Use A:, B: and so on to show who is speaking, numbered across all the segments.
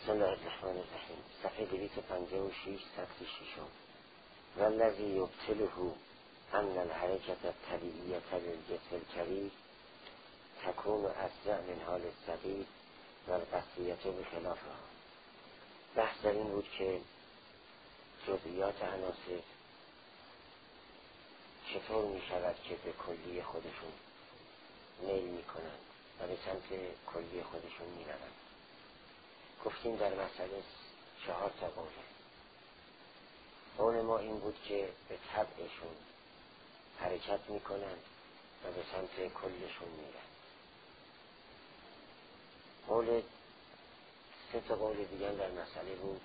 A: بسم الله الرحمن الرحیم. صفحه 256 سطر ششم. والذی یبطله ان الحرکت الطبیعیة للجسم الکبیر تکون اسرع من حال الصغیر و القصریة بخلافها. بحث در این بود که جزئیات عناصر چطور می شود که به کلی خودشون میل می کنند و به سمت کلی خودشون می روند. گفتیم در مسئله 4 قوله. قول ما این بود که به طبعشون حرکت می کنند و به سمت کلشون می روند. قول 3 قول دیگر در مسئله بود.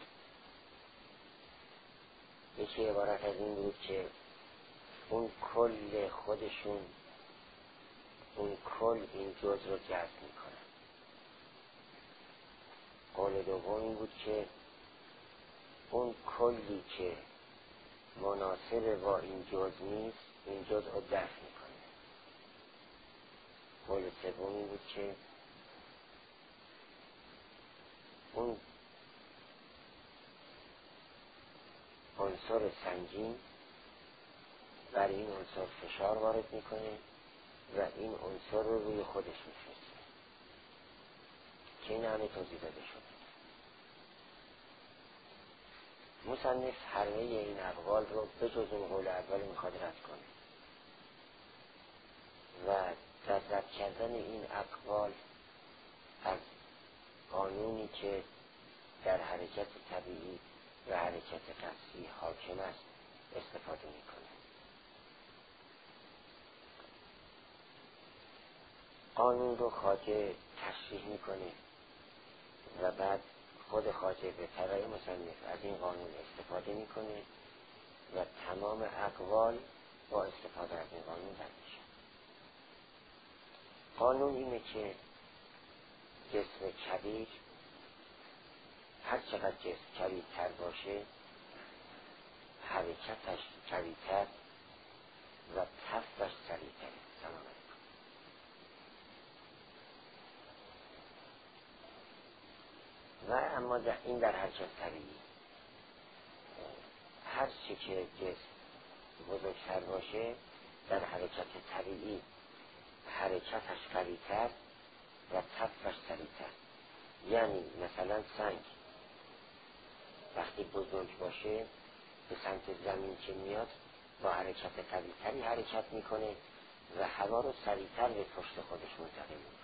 A: یکی عبارت از این بود که اون کل خودشون، اون کل این جزء رو جذب می کنند. قول دوم این بود که اون کلی که مناسب با این جزء نیست این جزء رو دفع می کنه. قول سوم این بود که اون عنصر سنگین بر این عنصر فشار وارد میکنه و این عنصر رو روی خودش میفرسته که این همه توضیح داده شد. مصنف همه این اقوال رو به جز اون قول اول میخواد رد کنه و در رد کردن این اقوال از قانونی که در حرکت طبیعی و حرکت قصری حاکم است استفاده میکنه. قانون رو خواجه تشریح میکنه و بعد خود خواجه به طبع مصنف از این قانون استفاده میکنه و تمام اقوال با استفاده از این قانون رد میشه. قانون اینه که جسم کبیر هر چقدر جسم کبیرتر باشه حرکتش کبیرتر و تفش سریعتر. سلام علیکم. و اما در حرکت طبیعی هر چی که جسم بزرگتر باشه در حرکت طبیعی حرکتش قوی‌تر و تفش سریعتر. یعنی مثلا سنگ وقتی بزرگ باشه به سمت زمین که میاد با حرکت قوی‌تری حرکت میکنه و هوا رو سریعتر به پشت خودش منتقل میکنه.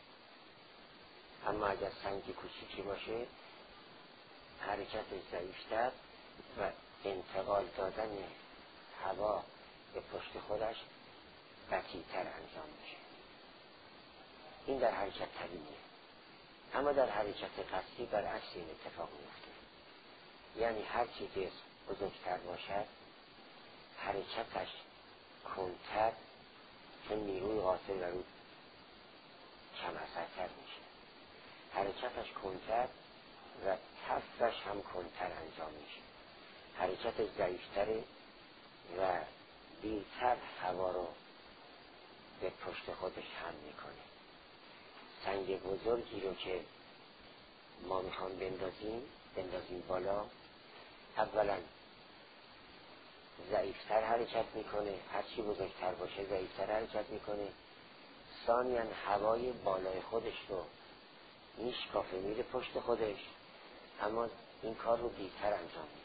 A: اما اگر سنگ کوچیکی باشه حرکتش ضعیف‌تر و انتقال دادن هوا به پشت خودش بطی‌تر انجام میشه. این در حرکت طبیعیه. اما در حرکت قصری برعکس این اتفاق میفته. یعنی هر چی جسم بزرگتر باشد حرکتش کندتر، چون نیروی غاصب بر او کم اثرتر میشه، حرکتش کندتر و تفش هم کندتر انجام میشه. حرکتش ضعیفتره و دیرتر هوا رو به پشت خودش حمل میکنه. سنگ بزرگی رو که ما میخوام بندازیم بالا، اولا ضعیفتر حرکت میکنه، هرچی بزرگتر باشه ضعیفتر حرکت میکنه. ثانیاً هوای بالای خودش رو میشکافه میره پشت خودش، اما این کار رو دیرتر انجام میده.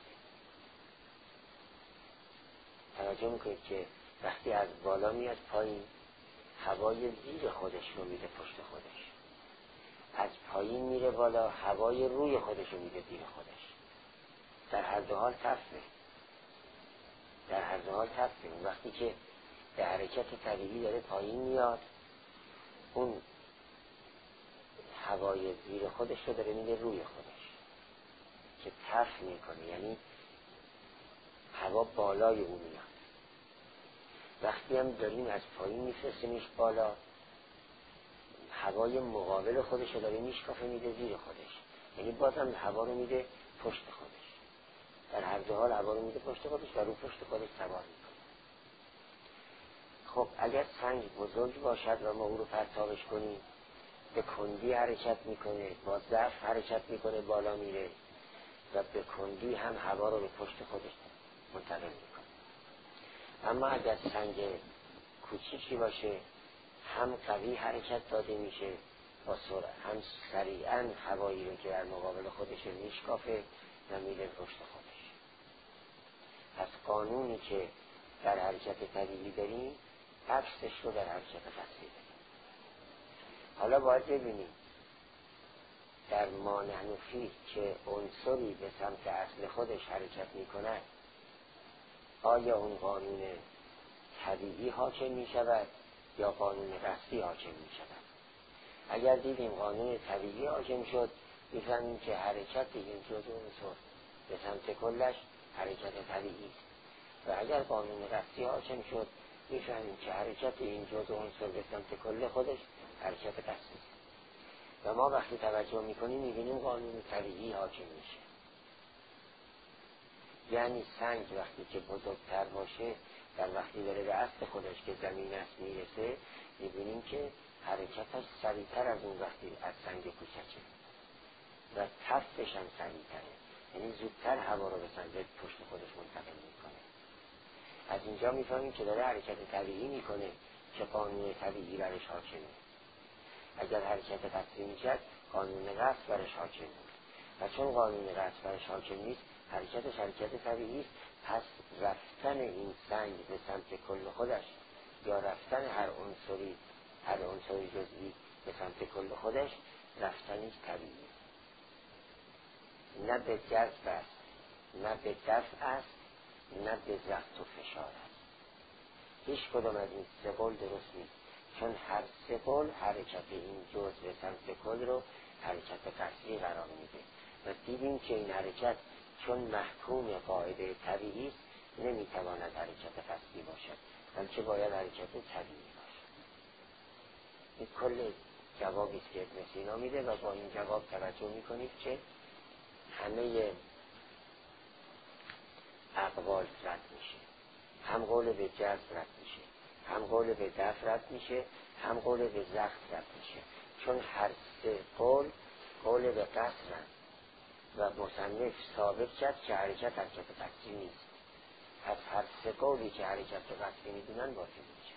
A: توجه میکنید که وقتی از بالا میاد پایین هوای زیر خودش رو میده پشت خودش، از پایین میره بالا هوای روی خودش رو میده زیر خودش. در هر دو حال تفه. وقتی که به حرکت طبیعی داره پایین میاد اون هوای زیر خودش رو داره میده روی خودش که تف میکنه، یعنی هوا بالای اون میاد. وقتی هم داریم از پایین میفرستیمش بالا هوای مقابل خودش رو داره میشکافه میده زیر خودش، یعنی بازم هوا رو میده پشت خودش. در هر دو حال هوا رو میده پشت خودش و رو پشت خودش سوار میکنه. خب اگر سنگ بزرگ باشد و ما او رو پرتابش کنیم به کندی حرکت میکنه، با ضعف حرکت میکنه، بالا میره و به کندی هم هوا رو به پشت خودش منتقل میکنه. اما اگر سنگ کوچیکی باشه هم قوی حرکت داده میشه با سرعت، هم سریعا هوایی رو که در مقابل خودش میشکافه و میره پشت خودش. پس قانونی که در حرکت طبیعی داریم عکسش رو در حرکت فصلی داریم. حالا باید ببینیم در ما نحنفی که عنصری به سمت اصل خودش حرکت میکنه آیا اون قانون طبیعی حاکم میشود یا قانون قصدی حاکم میشود. اگر دیدیم قانون طبیعی حاکم شد میفهمیم که حرکت این جزء عنصر به سمت کلش حرکت طبیعی است و اگر قانون قصدی حاکم شد میفهمیم که حرکت این جزء عنصر به سمت کل خودش حرکت قصدی است. و ما وقتی توجه میکنیم میبینیم قانون طبیعی حاکم میشه. یعنی سنگ وقتی که بزرگتر باشه در وقتی داره به اصل خودش که زمین است میرسه میبینیم که حرکتش سریعتر از اون وقتی از سنگ کوچکه و تفتش هم سریعتره، یعنی زودتر هوا رو به سمت پشت خودش منتقل میکنه. از اینجا میفهمیم که داره حرکت طبیعی میکنه که قانون طبیعی برش حاکمه. اگر حرکت قصدی میکرد قانون قصد برش حاکم بود و چون قانون قصد برش حاکم نیست حرکتش حرکت طبیعی است. پس رفتن این سنگ به سمت کل خودش یا رفتن هر عنصری جزئی به سمت کل خودش رفتنش طبیعی است، نه به جذب است، نه به دفع است، نه به ضغط و فشار است. هیچ کدام از این سه قول درست نیست، چون هر سه قول حرکت این جزء به سمت کل رو حرکت قصدی قرار میده و دیدیم که این حرکت چون محکوم قاعده طبیعی است نمیتواند حرکت قصدی باشد بلکه باید حرکت طبیعی باشد. این کل جوابی است که ابن سینا میده و با این جواب توجه میکنید که همه اقوال رد میشه. هم قول به جذب رد میشه، هم قول به دفع رد میشه، هم قول به ضغط رد میشه، چون هر سه قول به قصد رد و مصنف ثابت کرد که حرکت قصدی نیست. پس هر سه قولی که حرکت قصدی میدونن باطل میشه.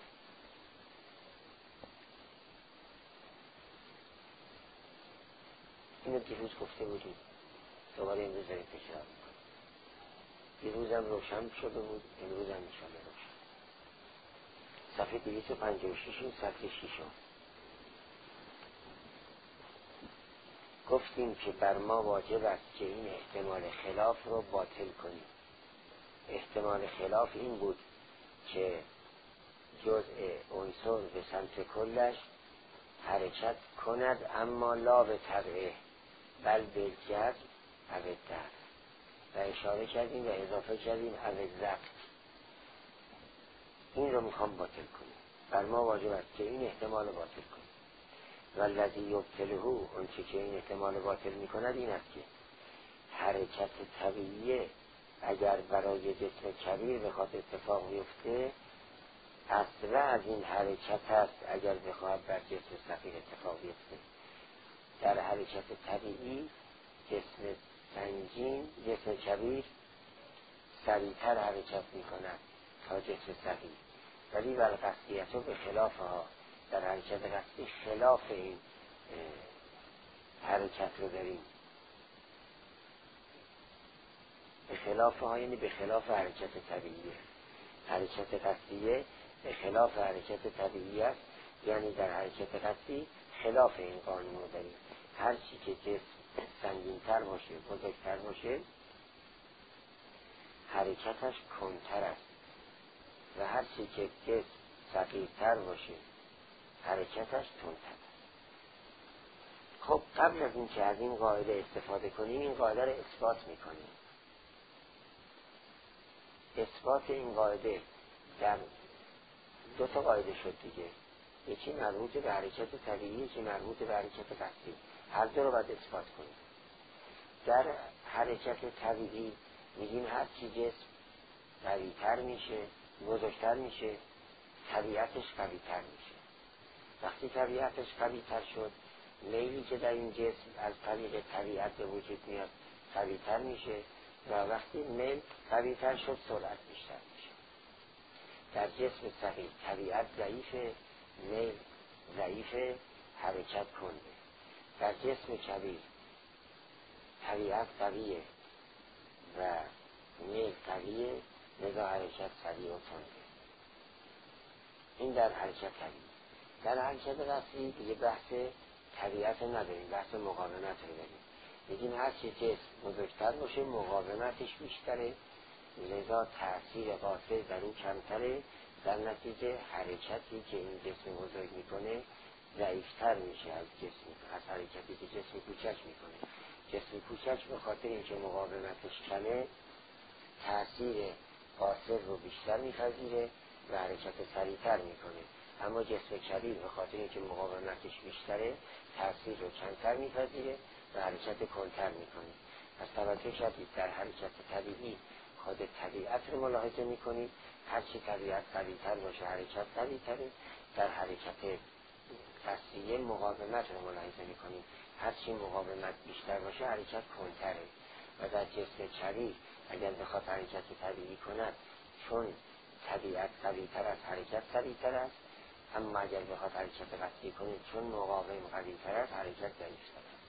A: اینو دیروز گفته بودیم، دوباره امروز داریم تکرار میکنیم. دیروز هم روشن شده بود، امروز هم انشاءالله روشن. صفحه 256 صفحه 6 گفتیم که بر ما واجب است که این احتمال خلاف رو باطل کنیم. احتمال خلاف این بود که جزء عنصر به سمت کلش حرکت کند اما لا به تبعه بل به جذب او دفع و اشاره کردیم و اضافه کردیم او ضغط. این رو میخوام باطل کنیم. بر ما واجب است که این احتمال رو باطل کنیم. والذی یبطله اونچه که این احتمال باطل میکند این است که حرکت طبیعی اگر برای جسم کبیر بخواد اتفاق بیفته اسرع از این حرکت است اگر بخواد بر جسم صغیر اتفاق بیفته. در حرکت طبیعی جسم سنگین، جسم کبیر سریعتر حرکت میکند تا جسم صغیر، ولی بر قصدیت به خلاف ها در حرکت قصدی خلاف این حرکت رو داریم. به خلاف ها یعنی به خلاف حرکت طبیعیه. حرکت قصدیه به خلاف حرکت طبیعی است، یعنی در حرکت قصدی خلاف این قانون رو داریم. هر چی که جسم سنگین‌تر باشه، بزرگتر باشه، حرکتش کندتر است و هر چی که جسم صغیرتر باشه حرکتش تندتر است. خب قبل از این که از این قاعده استفاده کنیم این قاعده رو اثبات میکنیم. اثبات این قاعده در دو تا قاعده شد دیگه، یکی مربوط به حرکت طبیعی، یکی مربوط به حرکت قصدی. هر دو رو باید اثبات کنیم. در حرکت طبیعی میگیم هر چی جسم قوی‌تر میشه، بزرگتر میشه، طبیعتش قوی‌تر میشه. وقتی طبیعتش قوی‌تر شد میلی که در این جسم از طریق طبیعت به وجود میاد قوی‌تر میشه و وقتی میل قوی‌تر شد سرعت بیشتر میشه. در جسم صغیر طبیعت ضعیفه، میل ضعیفه، حرکت کنده. در جسم کبیر طبیعت قویه و میل قویه، لذا حرکت سریع و تنده. این در حرکت طبیعی. در حرکت رفعی دیگه بحث طبیعت نداریم، بحث مقاومت رو داریم. بگیم هر چی جسم بزرگتر باشه مقاومتش بیشتره، لذا تأثیر قاطع در اون کمتره، در نتیجه حرکتی که این جسم بزرگ میکنه ضعیفتر میشه از حرکتی که جسم کوچک میکنه. جسم کوچک به خاطر اینکه مقاومتش کمه تأثیر قاصر رو بیشتر میپذیره و حرکت سریعتر میکنه، اما جسم کبیر به خاطر اینکه مقاومتش بیشتره تأثیر رو کمتر میپذیره و حرکت کندتر میکنه. از توجه کردید در حرکت طبیعی خود طبیعت رو ملاحظه میکنید، هرچی طبیعت قوی‌تر باشه حرکت قوی‌تره. در حرکت تصفیه مقاومت رو ملاحظه میکنید، هرچی مقاومت بیشتر باشه حرکت کندتره. و در جسم کبیر اگر بخواد حرکت طبیعی کند، چون طبیعت قوی‌تر از حرکت سریعتر است، اما اگر بخواد حرکت رفعی کنید چون مقاوم قوی‌تر است حرکت ضعیف‌تر است.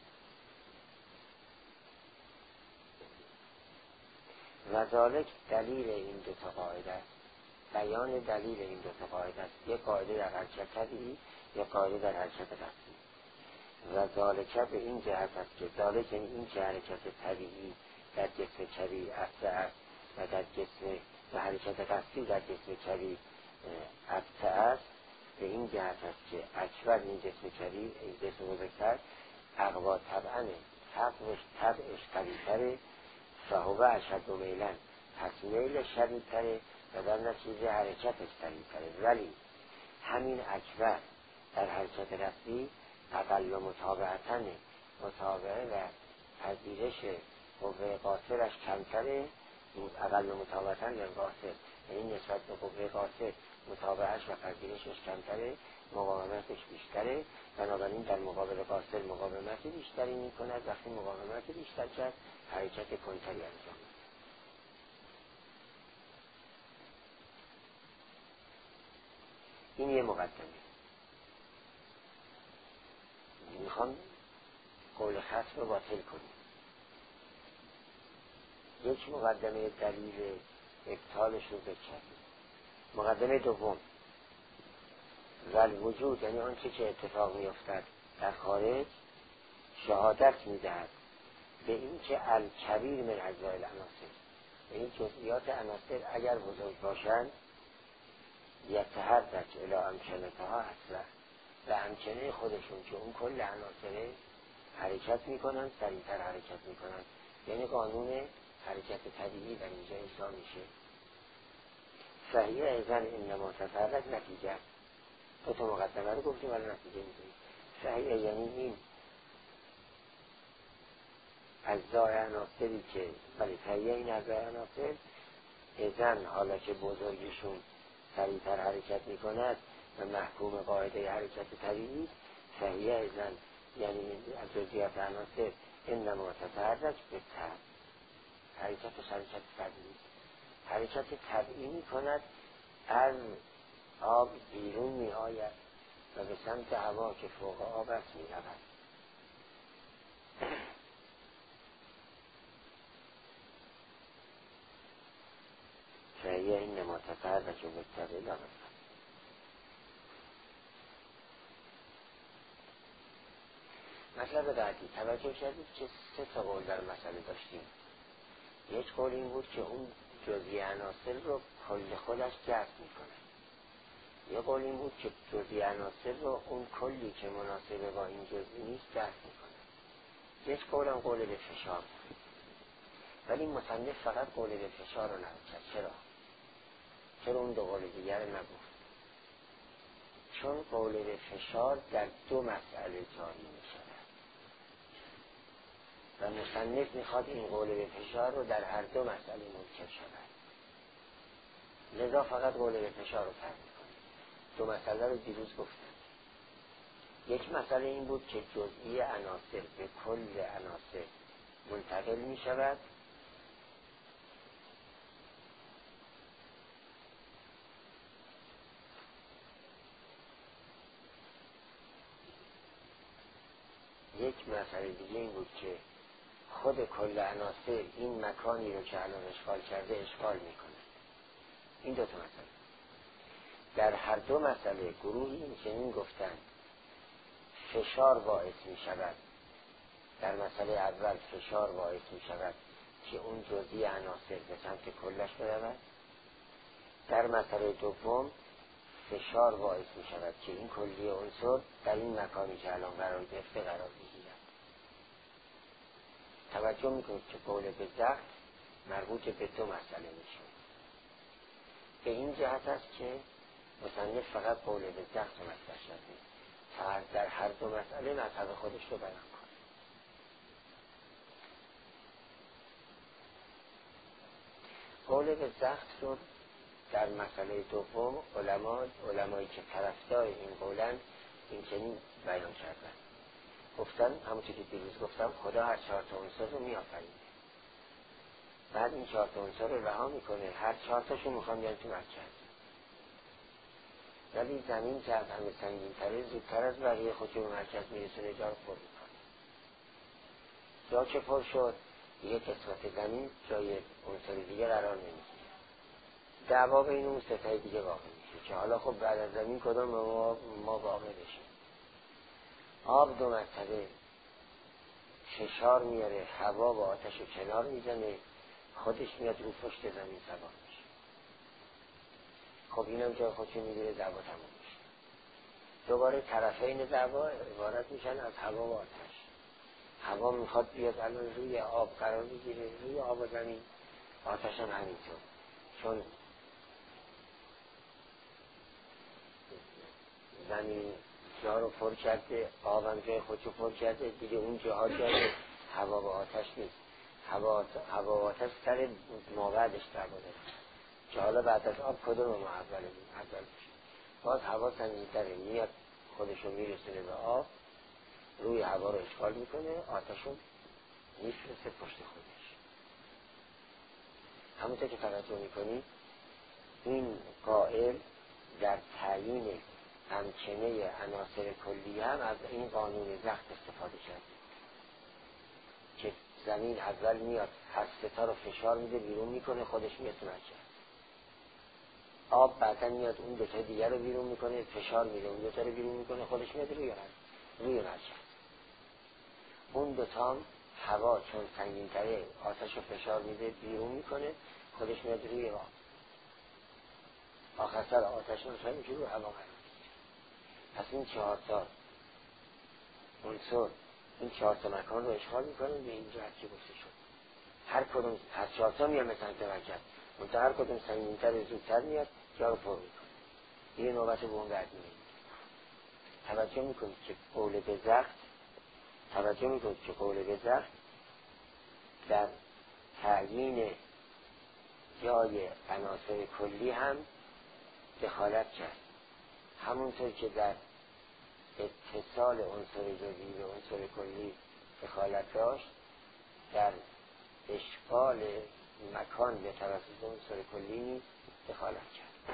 A: و ذالک دلیل این دو تا قاعده است، بیان دلیل این دو تا قاعده است، یک قاعده در حرکت طبیعی، یک قاعده در حرکت رفعی. و ذالک به این جهت است که ذالک یعنی این که حرکت طبیعی در جسم کبیر ابطأ است و در جسم و حرکت رفعی در جسم کبیر ابطأ است، به این جهت است که اکبر این جسم کبیر این جسم بزرگتر اقوا طبعنه، طبعش قوی‌تره، فهو اشد و میلن، پس میل شدیدتره و در نتیجه حرکتش سریعتره. ولی همین اکبر در حرکت رفعی اقل متابعتنه، متابعه و پذیرش قوه قاصرش کمتره، اقل متابعتن یا قاصر، یعنی نسبت به قوه قاصر متابعش و پذیرشش کمتره، مقاومتش بیشتره، بنابراین در مقابل قاصر مقاومت بیشتری میکند. وقتی مقاومت بیشتر کرد حرکت کنتری انجام میده. این یه مقدمه. میخوام قول خصم رو باطل کنیم. یک مقدمه دلیل ابطالش رو بکنیم. مقدمه دوم، والوجود یعنی آنچه که اتفاق میافتد در خارج شهادت میدهد به این که الکبیر من اجزاء العناصر، به این جزئیات عناصر اگر بزرگ باشند یتحرک الی امکنتها اصلا، به امکنه خودشون که اون کل عناصره حرکت میکنن، سریعتر حرکت میکنن، یعنی قانون حرکت طبیعی در اینجا اجرا میشه. صحیح ایزن انما تفرق نتیجه، دو تا مقدمه رو گفتیم ولی نتیجه میدونیم. صحیح یعنی این اجزای عناصری که ولی صحیح این اجزای عناصر ایزن حالا که بزرگیشون سریعتر حرکت میکند و محکوم قاعده حرکت طبیعی، صحیح ایزن یعنی از جزئیات عناصر انما تتحرک به طبع، حرکتش حرکت طبیعی، حرکت طبیعی میکند، از آب بیرون می آید و به سمت هوا که فوق آب است می رود. فهیه این نماتفر و جمعتر الامت. مطلب بعدی، توجه کردید که 3 تا قول در مسئله داشتیم. یک قول این بود که اون جزئی عناصر رو کل خودش جذب میکنه. یک قول این بود که جزئی عناصر رو اون کلی که مناسبه با این جزئی نیست جذب میکنه. یک قول هم قول به فشار، ولی مصنف فقط قول به فشار رو نگفت. چرا اون 2 قول دیگر رو نگفت؟ چون قول به فشار در 2 مسئله جاری میشود و مصنف میخواد این قول به فشار رو در هر 2 مسئله منکر شود، لذا فقط قول به فشار رو فرق میکنه. 2 مسئله رو دیروز گفتم. یک مسئله این بود که جزئی عناصر به کل عناصر منتقل می شود. یک مسئله دیگه این بود که خود کل عناصر این مکانی رو که الان اشغال کرده اشغال میکنه. این دو تا مسئله. در هر دو مسئله گروهی این چنین گفتن فشار باعث می شود. در مسئله اول فشار باعث می شود که اون جزئی عناصر به سمت کلش برود. در مسئله دوم فشار باعث می شود که این کلی عنصر در این مکانی که الان قرار گرفته قرار بگیرد. توجه میکنید که قول به ضغط مربوط به دو مسئله میشه. به این جهت است که مصنف فقط قول به ضغط رو مطرح شده تا در هر دو مسئله مذهب خودش رو بیان کنه. قول به ضغط رو در مسئله دوم علمایی که طرفدار این قولن این چنین بیان کردن. گفتن همونطور که دیروز گفتم خدا هر 4 تا عنصر رو میآفرینه، بعد این 4 تا عنصر رو رها میکنه، هر 4 تاشو میخوان بیان تو مرکز. ولی زمین که از همه سنگین‌تره زودتر از بقیه خودشو به مرکز میرسونه، جا رو پر میکنه. جا که پر شد دیگه قسمت زمین جای عنصر دیگه قرار نمیگیره. دعوا بین اون ستای دیگه واقع میشه که حالا خب بعد از زمین کدام ما واقع بشیم. آب دو مرتبه فشار میاره، هوا و آتش رو کنار میزنه، خودش میاد رو پشت زمین سوار میشه. خب اینم جای خودشو میگیره، دعوا تموم میشه. دوباره طرفین دعوا عبارت میشن از هوا و آتش. هوا میخواد بیاد الان روی آب قرار بگیره، روی آب و زمین. آتش هم همینطور، چون زمین جا رو پر کرده، آب هم جای خودشو پر کرده، دیگه اون جاها جای هوا و آتش نیست. هوا و آتش سر مابعدش دعوا داره که حالا بعد از آب کدوم ما اول بشه. باز هوا سنگین‌تره، میاد خودشو میرسونه به آب، روی هوا رو اشغال میکنه، آتشو میفرسته پشت خودش. همونطور که توجه میکنی این قائل در تعیین همچنه عناصر کلی هم از این قانون ضغط استفاده کرده که زمین اول میاد هر ستا رو فشار میده بیرون میکنه، خودش میاد تو مرکز. آب بعدا میاد اون دوتا دیگر رو بیرون میکنه، فشار میده اون دوتا رو بیرون میکنه، خودش میاد روی مرکز. اون دوتا هم هوا چون سنگین تره آتش رو فشار میده بیرون میکنه، خودش میاد روی آب. آخر سر آتش رو میشه روی هوا قرار میگیره. پس این 4 تا عنصر این 4 تا مکان رو اشغال میکنه به این جهت که گفته شد. هر کدوم از 4 تا میاد مثلا مرکز، منتها هر کدوم سنگین‌تر زودتر میاد جا رو پر میکنه. یه نوبت به اون قد میگیره. توجه میکنید که قول به ضغط در تعیین جای عناصر کلی هم دخالت کرد. همونطور که در اتصال عنصر جزئی به عنصر کلی دخالت داشت، در اشغال مکان به توسط عنصر کلی نیز دخالت کرد.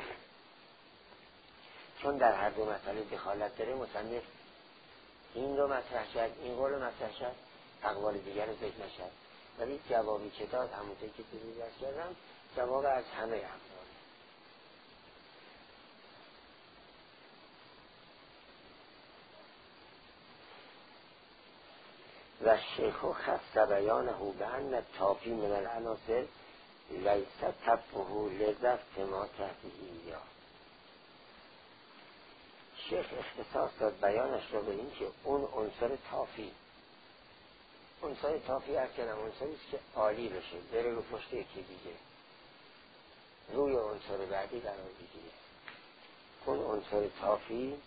A: چون در هر دو مسئله دخالت داره، مصنف این رو مطرح کرد، این قول رو مطرح کرد، اقوال دیگر رو ذکر نشد. ولی جوابی که داد همونطور که دیروز عرض کردم جواب از همه اقوال. و شیخ خص بیانه بأن الطافی من العناصر لیس تبعه لضبط ما تحته یا. شیخ اختصاص داد بیانش رو به این که اون عنصر طافی هست که عنصری است که عالی بشه، بره رو پشت یکی دیگه، روی عنصر بعدی قرار بگیره. اون عنصر طافی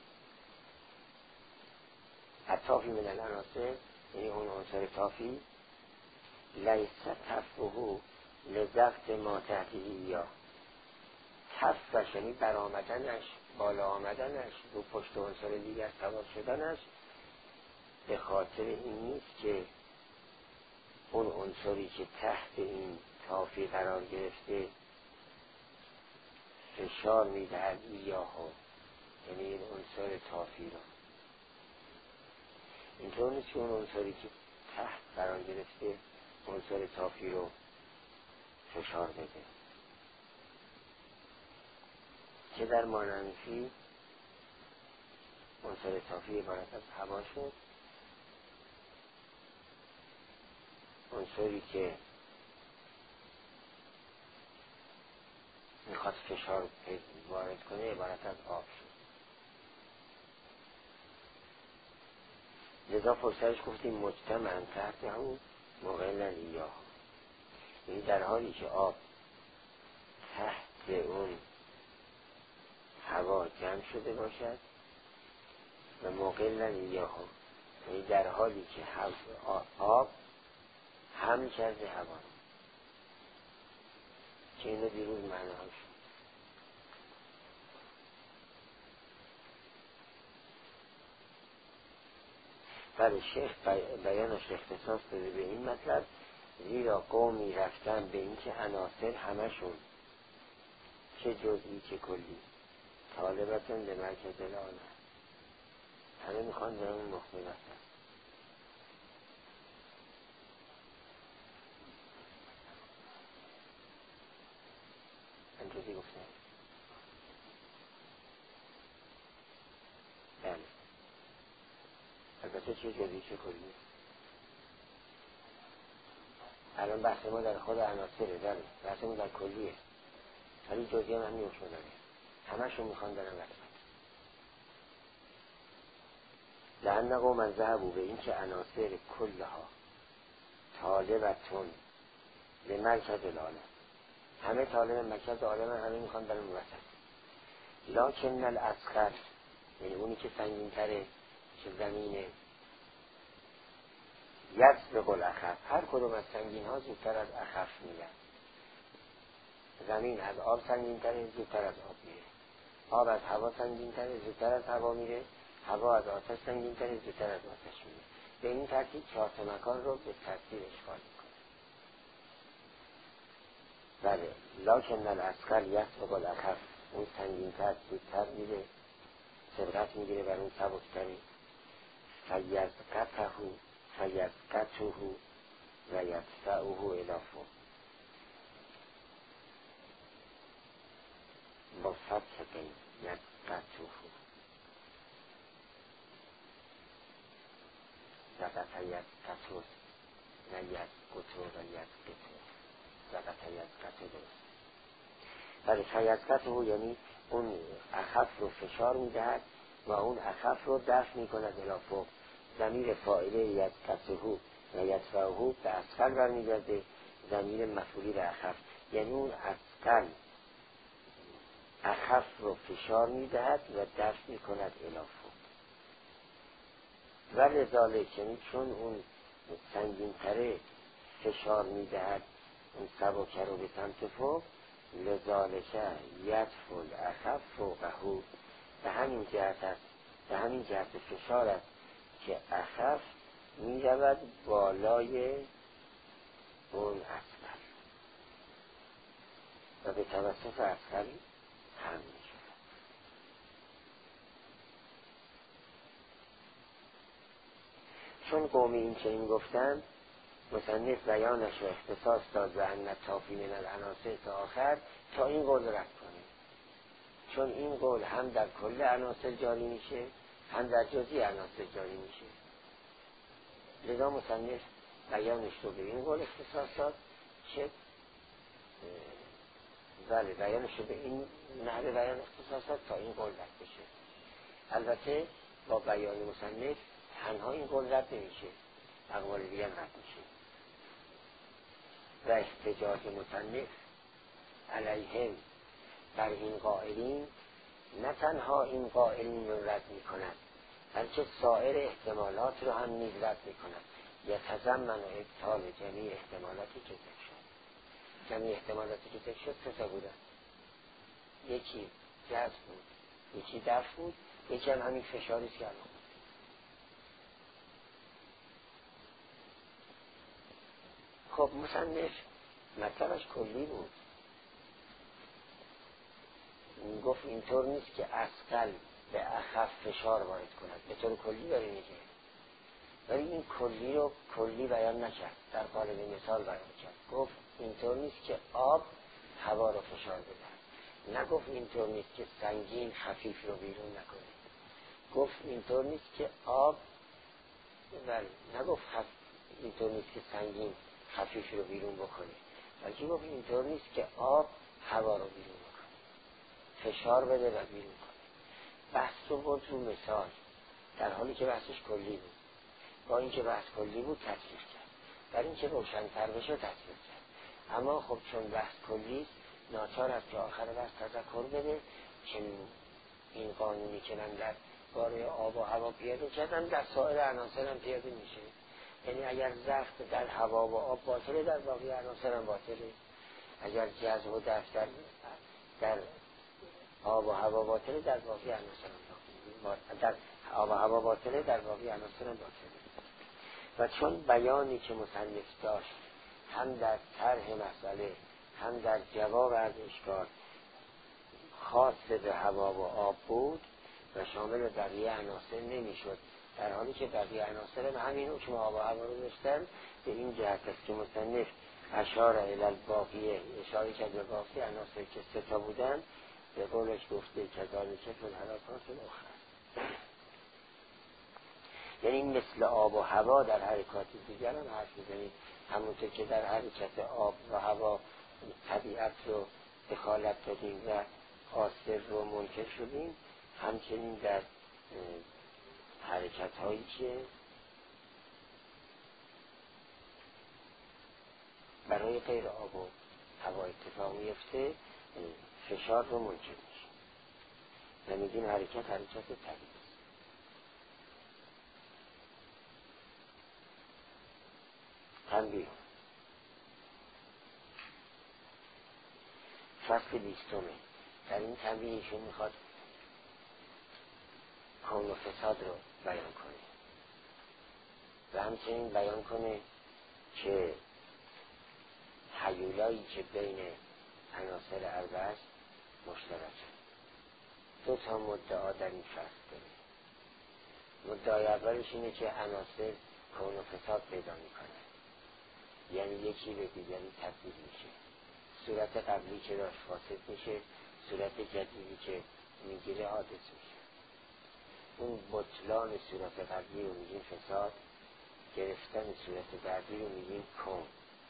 A: الطافی من العناصر، یعنی اون عنصر طافی لیس تبعه لضبط ما تحته یا. تفش یعنی برآمدنش، بالا آمدنش، رو پشت عنصر دیگر سوار شدنش به خاطر این نیست که اون عنصری که تحت این تافی قرار گرفته فشار میدهد ایاها، یعنی این عنصر تافی را. اینطور نیست که اون عنصری که تحت قرار گرفته عنصر تافی رو فشار بده. که در مانندی عنصر تافی عبارت از هوا شد، عنصری که میخواد فشار وارد کنه عبارت از آب شد. لذا فرسرش گفتیم مجتمع تحت همون مقلن ایاه، یعنی در حالی که آب تحت اون هوا جمع شده باشد و مقلن ایاه، یعنی در حالی که آب هم کرده هوا، که اینو دیروز معنی هم شد. بله، شیخ بیانش اختصاص داده به این مطلب، زیرا قومی رفتن به این که عناصر همشون چه جزئی چه کلی طالبتون به مرکز العالم، همه میخوان به اون نقطه رفتن. انجوری گفتن. بله، البته چه جزئی چه کلی. الان بحث ما در خود عناصره، بله بحث ما در کلیه، ولی جزئی هم همین شدنه، همشون میخوان برن وسط. لأن قوم ذهبوا به این که عناصر کلها طالبتون به مرکز العالم، همه طالب مرکز عالم، همه میخوان برن وسط. لکن الاصغر، یعنی اونی که سنگین تره، که زمینه، یسبق الاخف، هر کدوم از سنگین ها زودتر از اخف میرن. زمین از آب سنگین تره، زودتر از آب میره. آب از هوا سنگین تره، زودتر از هوا میره. هوا از آتش سنگین تره، زودتر از آتش میره. به این ترتیب چهار مکان رو به ترتیب اشغال میکنه. بله، لکن الاثقل یسبق الاخف، اون سنگین تر زودتر میره، سبقت میگیره بر اون سبکتری. فیزقته و یدفعه الافو، با فتح قیم یدقته زقت یدقته و یدقته و یدقته، زقت یدقته درست. ولی فیزقته یعنی اون اخف رو فشار میدهد و اون اخف رو دفع میکند الافو. ضمیر فاعله یدقته و یدفعه به اثقل برمیگرده، ضمیر مفعولی به اخف، یعنی اون اثقل اخف رو فشار میدهد و دفع میکند الافو. و لذالک، یعنی چون اون سنگین تره فشار میدهد اون سبکه رو به سمت فوق، لذالک یدفع الاخف فوقه، به همین جهت است، به همین جهت فشار است که اخف می رود بالای اون اثقل و به توسط اثقل هم می شود. چون قومی این چنین گفتن، مصنف بیانش و اختصاص داد به ان التافی من العناصر تا آخر، تا این قول رد کنه. چون این قول هم در کل عناصر جاری میشه، هم در جزئی عناصر جاری میشه. لذا مصنف بیانش رو به این قول اختصاص داد که بله بیانش رو به این نحوه بیان اختصاص داد تا این قول رد بشه. البته با بیان مصنف تنها این قول رد نمیشه، اقوال دیگر رد میشه و احتجاج مصنف علیهم بر این قائلین نه تنها این قائلین رو رد میکند، بلکه سایر احتمالات رو هم نیز رد میکند. یتضمن ابطال جمیع احتمالاتی که ذکر شد. جمیع احتمالاتی که ذکر شد سه تا بودن، یکی جذب بود، یکی دفع بود، یکی هم همین فشاری که الان بود. خب مصنف مطلبش کلی بود، گفت اینطور نیست که اثقل به اخف فشار وارد کند، به طور کلی داره میگه، ولی این کلی رو کلی بیان نکرد، در قالب مثال بیان کرد. گفت اینطور نیست که آب هوا رو فشار بده، نگفت اینطور نیست که سنگین خفیف رو بیرون نکنه، گفت اینطور نیست که آب نگفت اینطور نیست که سنگین خفیف رو بیرون بکنه، بلکه گفت اینطور نیست که آب هوا رو بیرون بکنه، فشار بده و بیرون کنه. بحث رو برد رو مثال، در حالی که بحثش کلی بود. با اینکه بحث کلی بود تصویر کرد، برای اینکه روشن‌تر بشه تصویر کرد. اما خب چون بحث کلی است، ناچار است که آخر بحث تذکر بده که این قانونی که من در باره آب و هوا پیاده کردم در سایر عناصر هم پیاده میشه. یعنی اگر ضغط در هوا و آب باطله، در باقی عناصر هم باطله. اگر جذب و دفع در آب و هوا باطله، در باقی عناصر هم باطله. در آب و هوا باطله، در باقی عناصر هم باطله. و چون بیانی که مصنف داشت هم در طرح مسئله هم در جواب از اشکال خاص به هوا و آب بود و شامل بقیه عناصر نمیشد، در حالی که بقیه عناصر همین حکم آب و هوا رو داشتن، به این جهت است که مصنف اشار الی الباقیه، اشاره کرد به باقی عناصر که 3 تا بودن، به قولش گفته کذالک فی الحرکات الاخرى. یعنی مثل آب و هوا در حرکات دیگر هم حرف می‌زنید، همونطور که در حرکت آب و هوا طبیعت رو دخالت دادیم و آثر رو منکر شدیم، همچنین در حرکت هایی که برای غیر آب و هوا اتفاق میفته فشار رو منکر میشه و میگیم حرکت طبیعی. تنبیه فصل 20. در این تنبیه ایشون میخواد کون و فساد رو بیان کنه و همچنین بیان کنه که هیولایی که بین عناصر اربع است مشترکه. 2 تا مدعا در این فصل داره. مدعای اولش اینه که عناصر کون و فساد پیدا میکنه، یعنی یکی به دیگری تبدیل میشه، صورت قبلی که داشت فاسد میشه، صورت جدیدی که میگیره حادث میشه. اون بطلان صورت قبلی رو میگیم فساد، گرفتن صورت بعدی رو میگیم کون.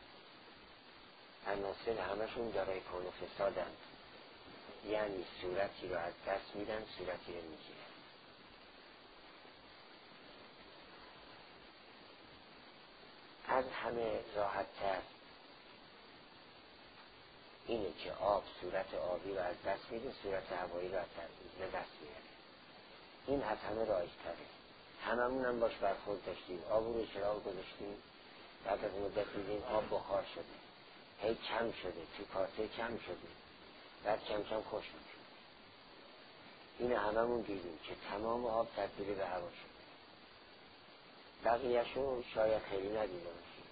A: عناصر همشون دارای کون و فسادن، یعنی صورتی رو از دست میدن، صورتی رو میگیرن. از همه راحت تر اینه که آب صورت آبی رو از دست میده، صورت هوایی رو از دست میده. این از همه رایج‌تره. هممون هم باش برخورد داشتیم. آب رو چراغ گذاشتیم، بعد از مدت دیدیم آب بخار شده، هی کم شده، تو کاسه کم شده، بعد کم کم خوش میشه. این هممون دیدیم که تمام آب تبدیل به هوا شده. بقیه‌شو شاید خیلی ندیده باشیم.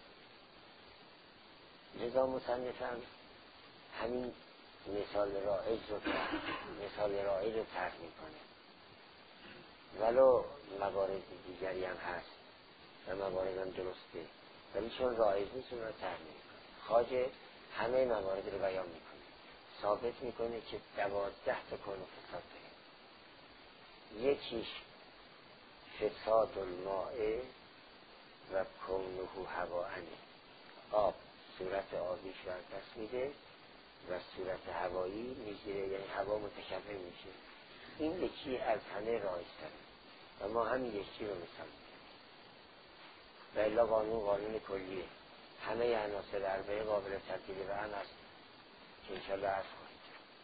A: لذا مصنف هم همین مثال رایج رو طرح میکنه، ولو موارد دیگری هم هست و موارد هم درسته، ولی چون رایج نیست اون رو طرح میکنه. خواجه همه موارد رو بیان میکنه، ثابت میکنه که 12 تا کون و فساد داره. یکیش فساد الماء و کونه هواء، آب صورت آبیش رو از دست میده و صورت هوایی میگیره، یعنی هوا متکون میشه. این یکی از همه رایج‌تره و ما همین یکی رو مثال میزنیم و الا قانون کلیه. همه عناصر اربعه قابل تبدیل به هم هست که انشاءالله عرض خواهید.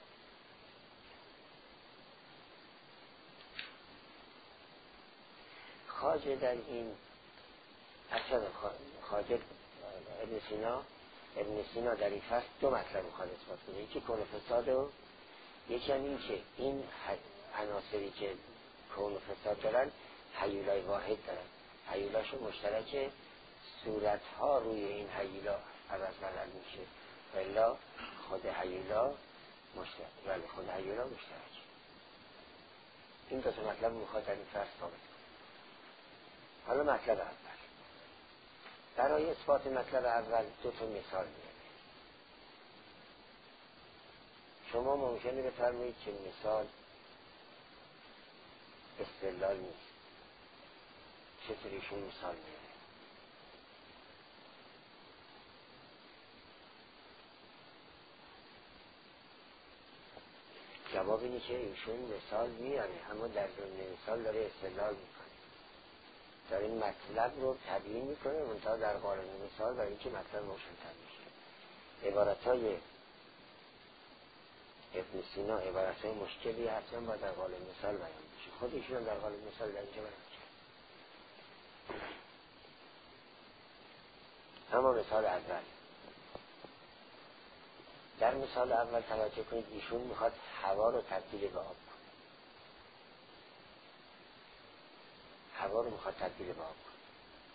A: خواجه در این اصلا خواجه ابن سینا در این فصل 2 مطلب میخواد اثبات کنه. یکی کون و فساد و یکی هم این که این عناصری که کون و فساد دارن هیولای واحد دارن، هیولاشون مشترکه، صورتها روی این هیولا الا خود حیولا مشترک. ولی خود حیولا مشترک. این دو تا مطلب میخواد در این فرض ثابت کنه. حالا مطلب اول، برای اثبات مطلب اول دو تا مثال میاره. شما ممکنه بفرمایید که مثال استدلال نیست. چطور ایشون مثال میاره؟ جواب اینه که ایشون مثال میاره، اما در ضمن مثال داره استدلال میکنه، داره این مطلب رو تبیین میکنه، منتها در قالب مثال برای اینکه مطلب روشن‌تر میشه. عبارتهای ابن سینا عبارتهای مشکلی هستن و در قالب مثال بیان میشه. خود ایشون در قالب مثال در اینجا بیان کرد. اما مثال اول، در مثال اول توجه کنید، ایشون میخواد هوا رو تبدیل به آب کنه. هوا رو میخواد تبدیل به آب کنه.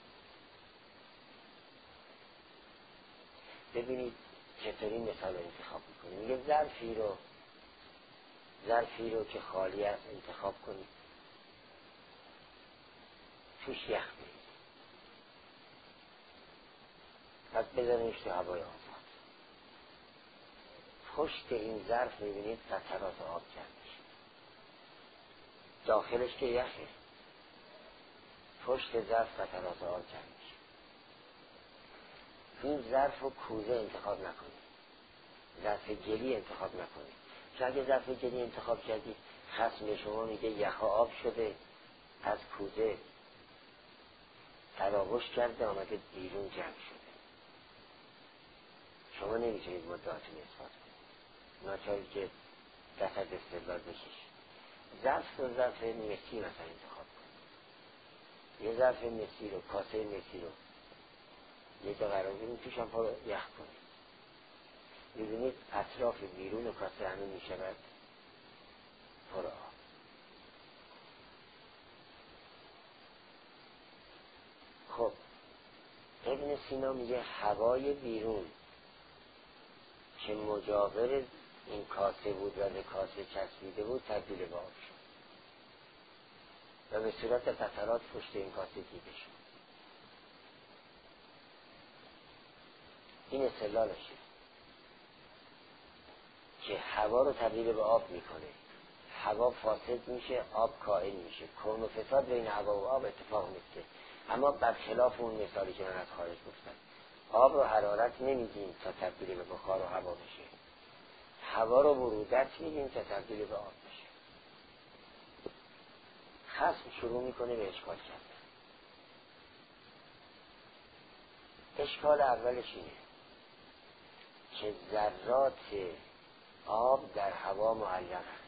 A: ببینید چطوری مثال رو انتخاب میکنه. میگه ظرفی رو که خالی است انتخاب کنید، توش یخ برید، بعد بذارینش تو هوای آزاد. پشت این ظرف میبینید قطرات آب جمع میشه، داخلش که یخه، پشت ظرف قطرات آب جمع میشه. این ظرف رو کوزه انتخاب نکنید، ظرف گلی انتخاب نکنید، چون اگه ظرف گلی انتخاب کردید خصم شما میگه یخ آب شده، از کوزه تراوش کرده آمده بیرون جمع شده. شما نمیتونید مدعاتون اثبات کنید، ناچاری که دست از استدلال بکشید. ظرف مسی مثلا انتخاب کنید، یه ظرف مسی رو، کاسه مسی رو یه جا قرار بدید، توش هم پر یخ کنید. می‌بینید اطراف بیرون کاسه همه میشود پر آب. خب ابن سینا میگه هوای بیرون که مجاور این کاسه بود و به کاسه چسبیده بود تبدیل به آب شد و به صورت قطرات پشت این کاسه دیده شد. این استدلالشه که هوا رو تبدیل به آب میکنه. هوا فاسد میشه، آب کائن میشه. کون و فساد بین هوا و آب اتفاق میفته. اما برخلاف اون مثالی که من از خارج گفتم، آب رو حرارت نمیدیم تا تبدیل به بخار و هوا بشه، هوا رو برودت میدیم تا تبدیل به آب بشه. خصم شروع میکنه به اشکال کردن. اشکال اولش اینه که ذرات آب در هوا معلق هست.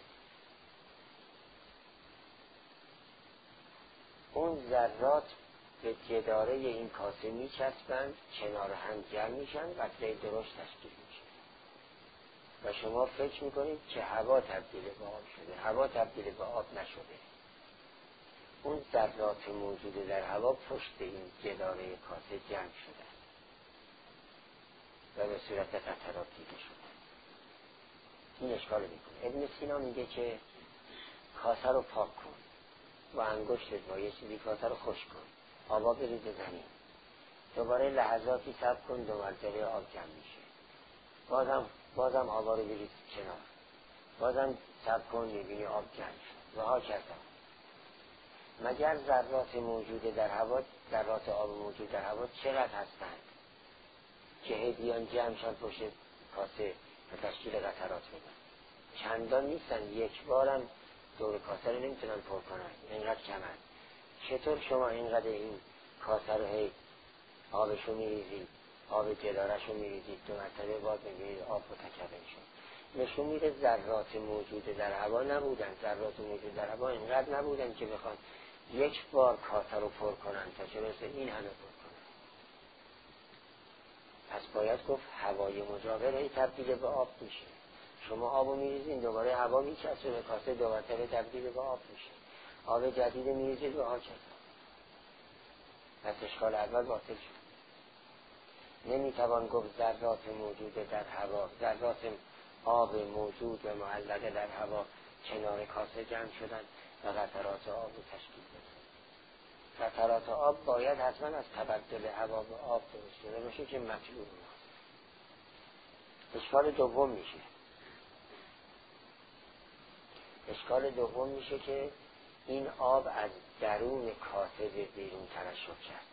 A: اون ذرات به جداره این کاسه میچسبند، کنار هم جمع میشن، قطره درشت تشکیل میشه و شما فکر میکنید که هوا تبدیل به آب شده. هوا تبدیل به آب نشده. اون ذرات موجود در هوا پشت این جداره کاسه جمع شده و به صورت قطرات دیده شده. این اشکال میکنه. ابن سینا میگه که کاسه رو پاک کن با انگشتت با یه چیزی، کاسه رو خشک کن، آبا بریز زمین، دوباره لحظاتی صبر کن، دو مرتبه آب جمع میشه، بازم آبا رو بریز کنار، بازم صبر کن، میبینی آب جمع شد و ها کردم. مگر ذرات موجود در هوا، ذرات آب موجود در هوا چقدر هستند که هدیان جمع شد پشت کاسه و تشکیل قطرات بدن؟ چندان نیستن، یک بارم دور کاسه رو نمیتونن پر کنن، اینقدر کمن. چطور شما اینقدر این کاسه رو هی آبشو میریزید، آب جدارشو میریزید، دو مرتبه باز میبینید آب متکون شد؟ نشون میده ذرات موجود در هوا نبودن. ذرات موجود در هوا اینقدر نبودن که بخوان یک بار کاسه رو پر کنن تا چه برسه این همه پر کنن. پس باید گفت هوای مجاور هی تبدیل به آب میشه. شما آبو میریزین، دوباره هوا میچسبه به کاسه، دو مرتبه تبدیل به آب میشه، آب جدید میریزید و ها کردن. پس اشکال اول باطل شد. نمیتوان گفت ذرات موجود در هوا، ذرات آب موجود و معلقه در هوا کنار کاسه جمع شدن و قطرات آب رو تشکیل بدن. قطرات آب باید حتما از تبدل هوا به آب درست شده باشه که مطلوب نیست. اشکال دوم میشه که این آب از درون کاسه به بیرون ترشح کرد.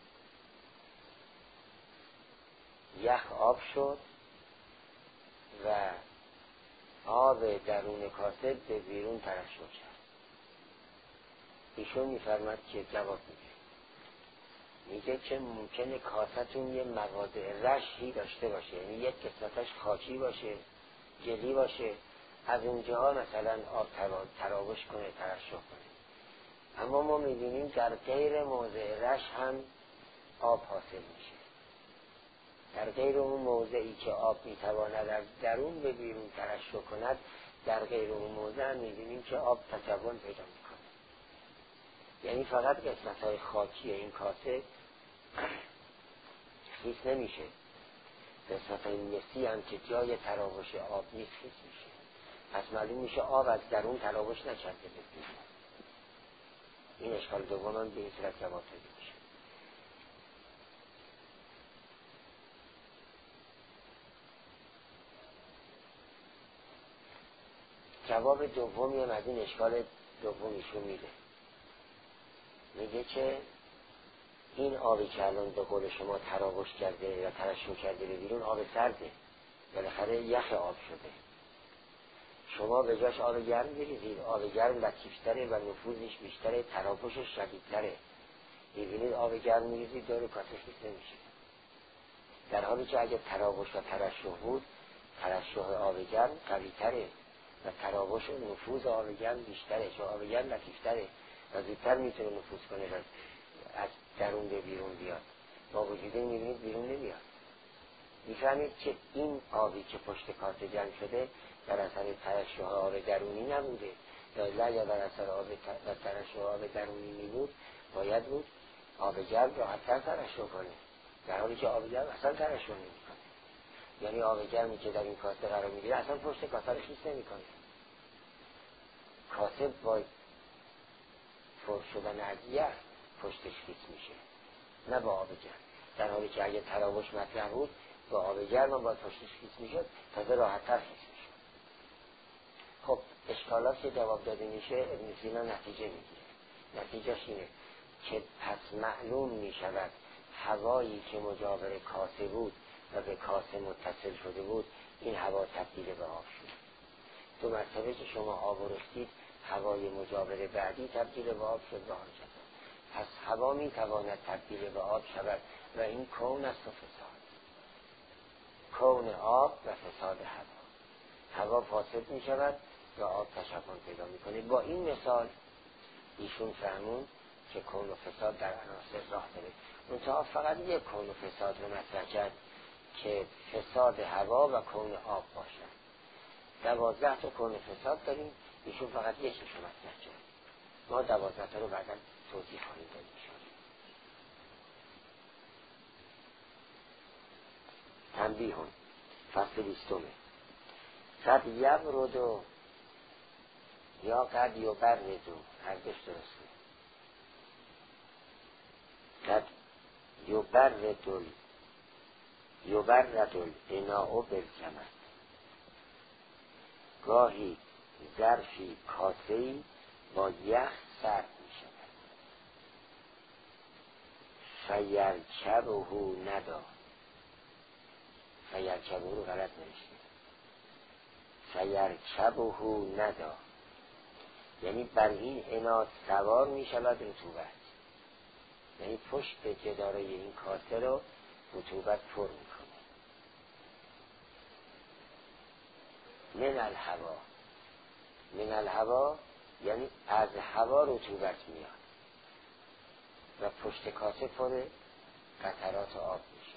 A: یخ آب شد و آب درون کاسه به بیرون ترشح کرد. ایشون میفرماد که جواب میگه که ممکنه کاستون یه مواد رشحی داشته باشه، یعنی یک قسمتش خاکی باشه، جلی باشه، از اونجا مثلا آب تراوش کنه، ترشح کنه. اما ما میبینیم در غیر موضع رشح هم آب حاصل میشه. در غیر اون موضعی که آب میتواند از درون به بیرون ترشح کند، در غیر اون موضع هم میبینیم که آب تکون پیدا میکنه. یعنی فقط قسمت‌های خاکی این کاسه خیس نمیشه، قسمت‌های مسی هم که جای تراوش آب نیست خیس میشه. پس معلوم میشه آب از درون تراوش نکرده به بیرون. این اشکال دوم هم به این صورت جواب پیدا میشه. جواب دومی هم از این اشکال دومیشون میگه که این آبی که الان به قول شما تراوش کرده یا ترشح کرده به بیرون آب سرده، بالاخره یخ آب شده. شما به جاش آب گرم بریزید، آب گرم لطیفتره و نفوذش بیشتره، تراوشش شدیدتره. میبینید آب گرم میریزید دور کاسه خیس نمیشه. در حالی که اگه تراوش و ترشح بود، ترشح آب گرم قوی‌تره و تراوش و نفوذ آب گرم بیشتره، چون آب گرم لطیفتره و زودتر میتونه نفوذ کنه و از درون به بیرون بیاد. با وجود این میبینید بیرون نمیاد. میفهمید که این آبی که پشت کاسه جمع شده در اثر ترشح آب درونی نبوده، یا در اثر ترشح آب درونی میبود، باید بود آب گرم راحت‌تر ترشح کنه، در حالی که آب گرم اصلا ترشح نمیکنه. یعنی آب گرمی که در این کاسه قرار میگیره اصلا پشت کاسه رو خیس نمیکنه. کاسه با پر شدن از یخ پشتش خیس میشه، نه با آب گرم. در حالی که اگه تراوش مطرح بود با آب گرم با پشتش خیس میشد، تازه راحت‌تر خیس میشد. خب اشکالات که جواب داده میشه ابن سینا نتیجه میگیره. نتیجهش اینه که پس معلوم میشود هوایی که مجاور کاسه بود و به کاسه متصل شده بود، این هوا تبدیل به آب شد. دو مرتبه که شما آب رسید، هوای مجاور بعدی تبدیل به آب شد و آنچه. پس هوا میتواند تبدیل به آب شود و این کون است و فساد. کون آب و فساد هوا فاسد میشود و آب تشکن پیدا میکنه. با این مثال ایشون فهمون که کون و فساد در عناصر راه داره. منتها فقط یک کون و فساد رو مطرح کرد که فساد هوا و کون آب باشد. 12 تا کون فساد داریم، ایشون فقط یکیش رو مطرح کرد. ما 12 تا رو بعدا توضیح خواهیم داد انشاءالله. تنبیه فصل 20 قد یبرد یا قد یبرد، هر دوش درسته. قد یبرد الاناء بالکمد، گاهی ظرفی کاسه‌ای با یخ سرد می شود. فیرکبه ندا، فیرکبه رو غلط نمیشه، فیرکبه ندا، یعنی بر این اناء سوار می شود رطوبت، یعنی پشت جداره این کاسه رو رطوبت پر می کنه. من الهوا یعنی از هوا رطوبت میاد و پشت کاسه پر قطرات آب میشه.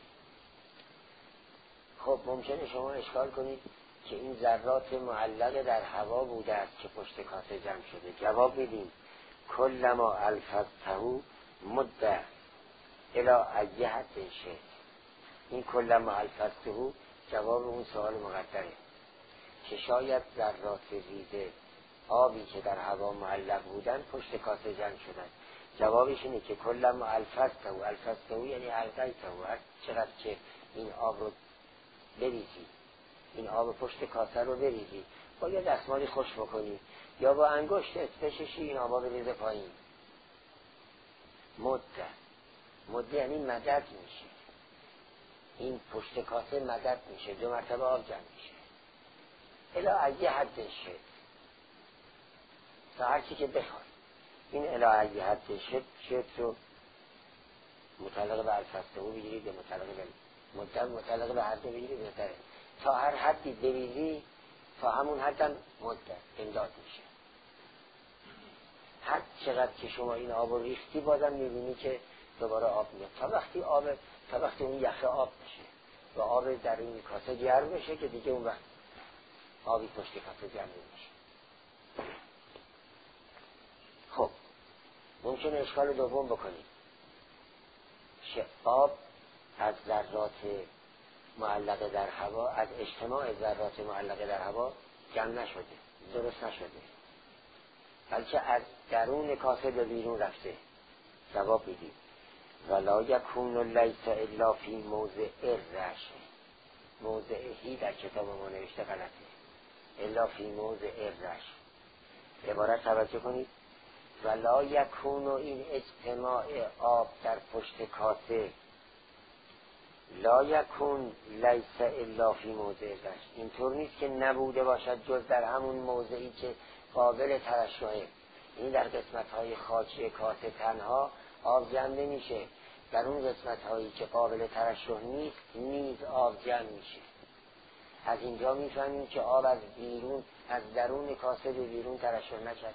A: خب ممکنه شما اشکال کنید که این ذرات معلق در هوا بوده است که پشت کاسه جمع شده. جواب میدیم کلما الفظته مد الی ایه حد شد، این کل ما الفظته جواب اون سوال مقدره که شاید ذرات ریزه آبی که در هوا معلق بودن پشت کاسه جمع شدن. جوابش اینه که کل ما الفظته یعنی القیته، هر چقدر که این آب رو بریزی، این آب پشت کاسه رو بریزی، با یه دستمالی خوش بکنی یا با انگشتت بششی این آبا بریزه پایین. مده یعنی مدد میشه، این پشت کاسه مدد میشه، 2 مرتبه آب جمع میشه الی ای حد شد تا هر چی که بخواد. این الی ای حد شد رو متعلق به الفظته بگیرید یا متعلق به حد بگیرید بهتره. تا هر حدی بریزی تا همون حدم مده امداد میشه. هر چقدر که شما این آب رو ریختی بازم میبینی که دوباره آب میاد تا وقتی اون یخه آب بشه و آب در این کاسه گرم بشه که دیگه اون وقت آبی پشت کاسه جمع نمیشه. خب ممکنه اشکال دوم بکنید، آب از ذرات معلقه در هوا، از اجتماع ذرات معلقه در هوا جمع نشده، درست نشده، بلکه از درون کاسه به بیرون رفته. جواب میدید ولا یکون لیس الا فی موضع الرش. موضعی در کتاب ما نوشته غلطه، الا فی موضع الرش. عبارت توجه کنید، ولا یکون، این اجتماع آب در پشت کاسه، لا یکون لیس الا فی موضع الرش، اینطور نیست که نبوده باشد جز در همون موضعی که قابل ترشحه. این در قسمت‌های خاکی کاسه تنها آب جمع نمیشه، در اون قسمت‌هایی که قابل ترشح نیست نیز آب جمع میشه. از اینجا میفهمیم که آب از بیرون، از درون کاسه به بیرون ترشح نکرده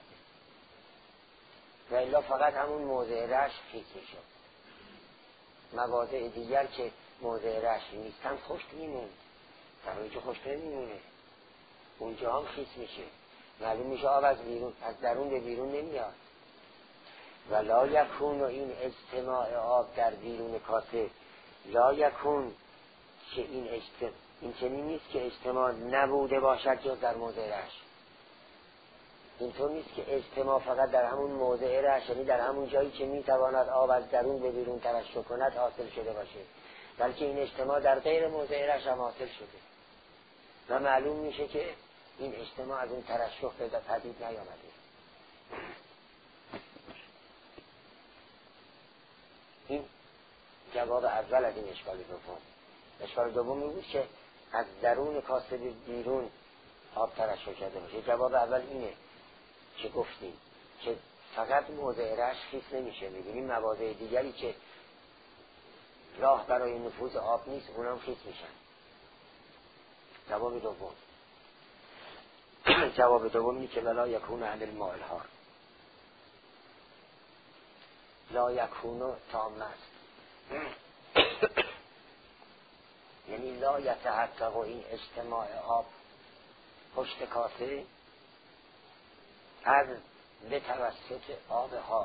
A: و الا فقط همون موضع رش خیس میشد. مواضع دیگر که موضع رش نیستن خشک میمونه، در اونجا خشک نمیمونه، اونجا هم خیس میشه. معلوم میشه آب از بیرون، از درون به بیرون نمیاد. ولا یکون، و این اجتماع آب در بیرون کاسه، لا یکون که این چنین نیست که اجتماع نبوده باشد جز در موضع رش. اینطور نیست که اجتماع فقط در همون موضع رش، یعنی در همون جایی که میتواند آب از درون به بیرون ترشح کند حاصل شده باشه، بلکه این اجتماع در غیر موضع رش هم حاصل شده و معلوم میشه که این اجتماع از اون ترشح به پدید نیامده. این جواب اول از این اشکال دوم. اشکال دوم این بود که از درون کاسه به بیرون آب ترشح کرده باشه. جواب اول اینه که گفتیم که فقط موضع رش خیس نمیشه، میبینیم مواضع دیگری که راه برای نفوذ آب نیست اونم خیس میشن. جواب دوم جواب دوم اینه که ولا یکون عن الماء الحار. لا یکون تام است یعنی لا یتحقق این اجتماع آب پشت کاسه از به توسط آب حار.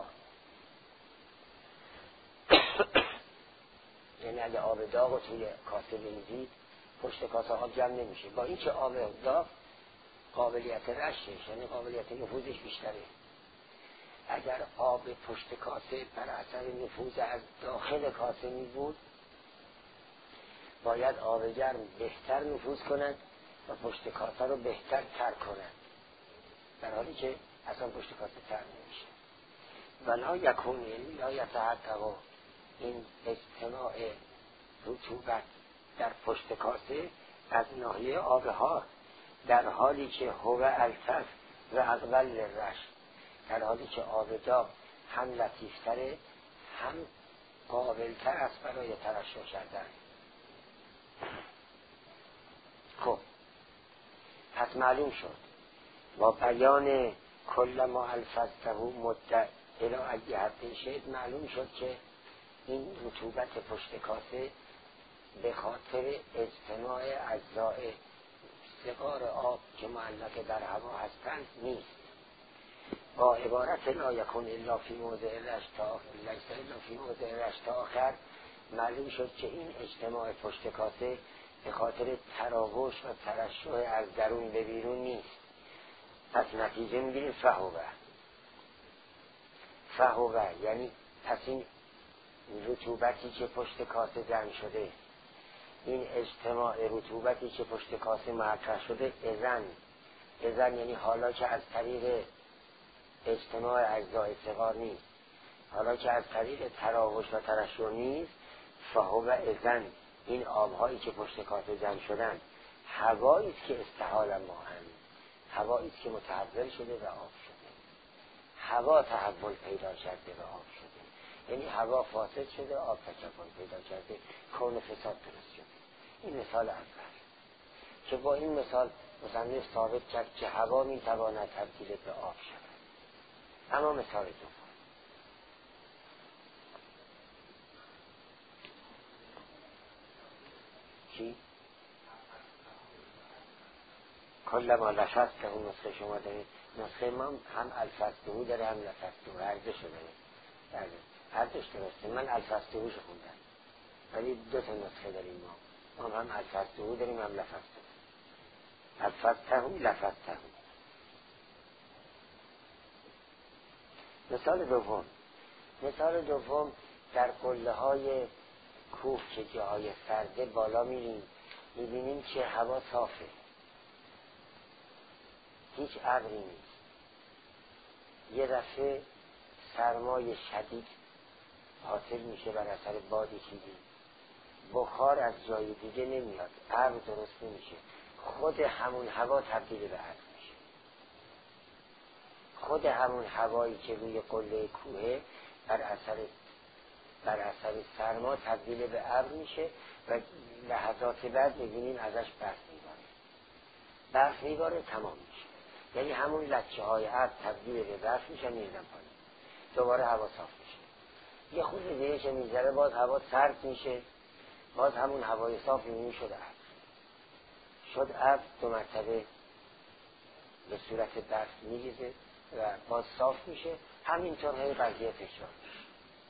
A: یعنی اگه آب داغ رو توی کاسه بریزید پشت کاسه آب جمع نمیشه، با اینکه آب داغ قابلیت رشش یعنی قابلیت نفوذش بیشتره. اگر آب پشت کاسه بر اثر نفوذ از داخل کاسه می بود باید آب گرم بهتر نفوذ کند و پشت کاسه رو بهتر تر کند، در حالی که اصلا پشت کاسه تر نمیشه. ولا یکون یعنی لا یتحقق این اجتماع رطوبت در پشت کاسه از ناحیه آب حار، در حالی که هو الطف و اقبل رش، در حالی که آب داغ هم لطیفتره هم قابلتر است برای ترشح کردن. خب پس معلوم شد با بیان کل ما الفظته مدت الی ای حد شد، معلوم شد که این رطوبت پشت کاسه به خاطر اجتماع اجزای صغار آب که معلق در هوا هستند نیست. با عبارت لا یکون الا فی موضع رش تا لیس الا فی موضع رش تا آخر معلوم شد که این اجتماع پشت کاسه به خاطر تراوش و ترشح از درون به بیرون نیست. پس نتیجه میگیریم فهوه یعنی پس این رطوبتی که پشت کاسه جمع شده، این اجتماع رطوبتی که پشت کاسه مطرح شده، اذن یعنی حالا که از طریق اجتماع اجزای صغار نیست، حالا که از طریق تراوش و ترشح نیست، فهو اذن این آبهایی که پشت کاسه جمع شدن هوایی است که استحال ماهن، هوایی است که متحول شده و آب شده. هوا تحول پیدا کرده و آب شده، یعنی هوا فاسد شده، آب تکون پیدا کرده، کون فساد درست شده. این مثال اول که با این مثال مصنف ثابت کرد که هوا میتواند تبدیل به آب شود. اما مثال دوم، چی؟ کل ما لفظته اون نسخه شما دارید، نسخه ما هم الفظته داره هم لفظته، هر دوشو داره، هر دوش درسته. من الفظته خوندم ولی دو تا نسخه داریم ما هم الفظته داریم هم لفظته. الفظته لفظته. مثال دوم در قله های کوه که جاهای سرده بالا میریم، میبینیم که هوا صافه، هیچ ابری نیست. یه دفعه سرمای شدید حاصل میشه بر اثر بادی چیزی، بخار از جای دیگه نمیاد، ابر درست نمیشه، خود همون هوا تبدیل به ابر میشه. خود همون هوایی که روی قله کوه بر اثر سرما تبدیل به ابر میشه و لحظات بعد میبینیم ازش برف میباره تمام میشه. یعنی همون لکه های ابر تبدیل به برف میشن، میردن پایین، دوباره هوا صاف میشه. یه خود دیگه که میذاره باز هوا سرد میشه، باز همون هوای صاف میبینیم شد ابر دو مرتبه به صورت برف میریزه و باز صاف میشه. همینطور هی قضیه تکرار میشه.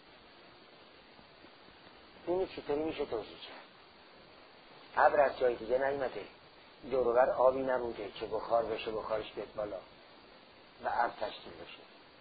A: اینو چطوری میشه توضیح کرد؟ ابر از جای دیگه نیامده، دور و بر آبی نبوده که بخار بشه، بخارش بیاد بالا و ابر تشکیل بشه.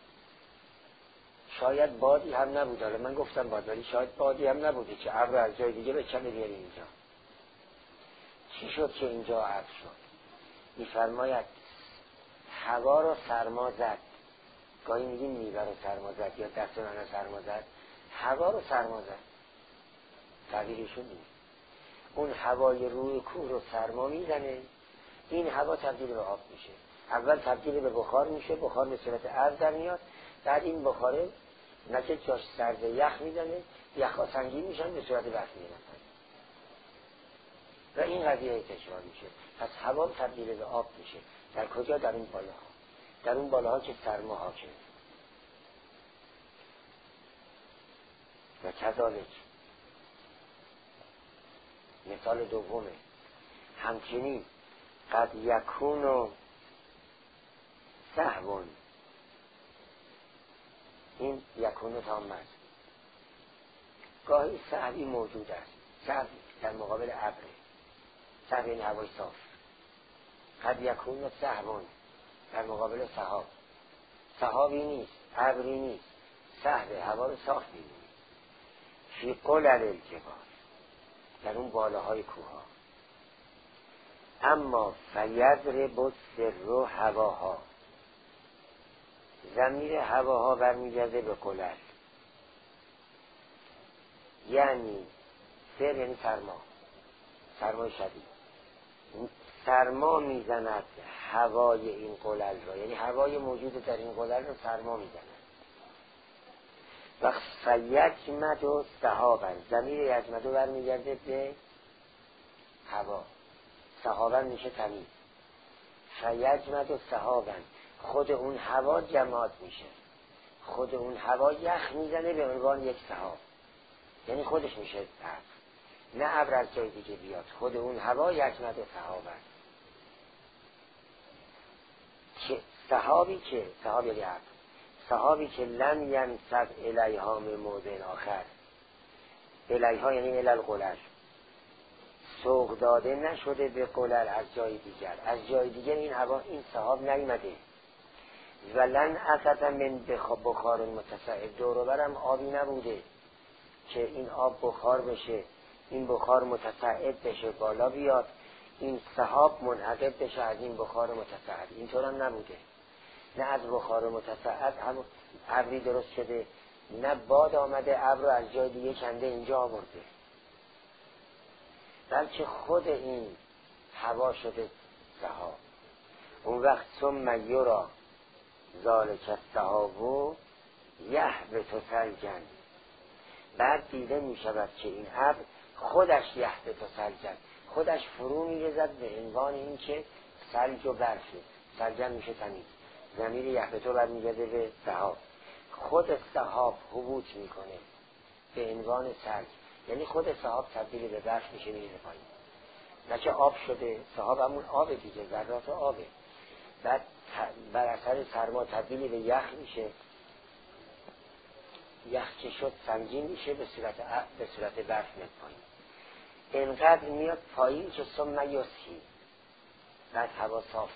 A: شاید بادی هم نبوده، حالا من گفتم باد، ولی شاید بادی هم نبوده که ابر از جای دیگه بکنه بیاره اینجا. چی شد که اینجا ابر شد؟ میفرماید هوا رو سرما زد. گاهی میگیم میوه رو سرما زد یا دست من سرما زد. هوا رو سرما زد، تعبیرشون نیست. اون هوای روی کوه رو سرما میزنه، این هوا تبدیل به آب میشه. اول تبدیل به بخار میشه، بخار به صورت ابر در میاد، بعد این بخاره نه که جاش سرد یخ میزنه، یخها سنگین میشن به صورت برف میرن و این قضیه تکرار میشه. پس هوا تبدیل به آب میشه. در کجا؟ در اون بالاها، در اون بالاها که سرما حاکمه. و کذالک مثال دومه، همچنین قد یکون سهون، این یکون تام است. گاهی سهوی موجود است، سهو در مقابل ابره، سهو این هوای صاف. قد یکون سهون در مقابل سحاب، سحابی نیست، ابری نیست، سهو هوا رو صاف می‌بینی. فی قلل الجبال، در اون بالاهای کوها. اما فیضرب السر هواها، ضمیر هواها برمیگرده به قلل، یعنی سر یعنی سرمای شدید. سرما میزند هوای این قلل را، یعنی هوای موجود در این قلل را سرما میزند. و فیجمد و سحابن، ضمیر یجمد برمیگرده به هوا، سحابن میشه تمیز. فیجمد و سحابن، خود اون هوا جماد میشه، خود اون هوا یخ میزنه به عنوان یک سحاب، یعنی خودش میشه ابر، نه ابر از جای دیگه بیاد، خود اون هوا یجمد و سحابن. سحاب یعنی ابر، سحابی که لم ینصب الیها من موضع آخر، الیها یعنی الی القلل، سوق داده نشده به قلل از جای دیگر. از جای دیگر این هوا، این سحاب نیامده. ولن اتت من بخار متصاعد، دور و برم آبی نبوده که این آب بخار بشه، این بخار متصاعد بشه بالا بیاد، این سحاب منعقد بشه از این بخار متصاعد. اینطور هم نبوده. نه از بخار متصاعد ابری درست شده، نه باد آمده ابر رو از جای دیگه کنده اینجا آورده، بلکه خود این هوا شده سحاب. اون وقت ثم یرا ذالک السحاب یهبط ثلجا، بعد دیده می شود که این ابر خودش یهبط ثلجا، خودش فرو می ریزد به عنوان این که ثلج و برفه. ثلجا میشه تمیز، ضمیر یهبط برمیگرده به سحاب. خود سحاب هبوط میکنه به عنوان ثلج، یعنی خود سحاب تبدیل به برف میشه میره پایین. نه که آب شده، سحاب همون آب دیگه، ذرات آبه. بعد بر اثر سرما تبدیل به یخ میشه، یخ که شد سنگین میشه به صورت برف میاد پایین. اینقدر میاد پایین که ثم یصحی، بعد هوا صاف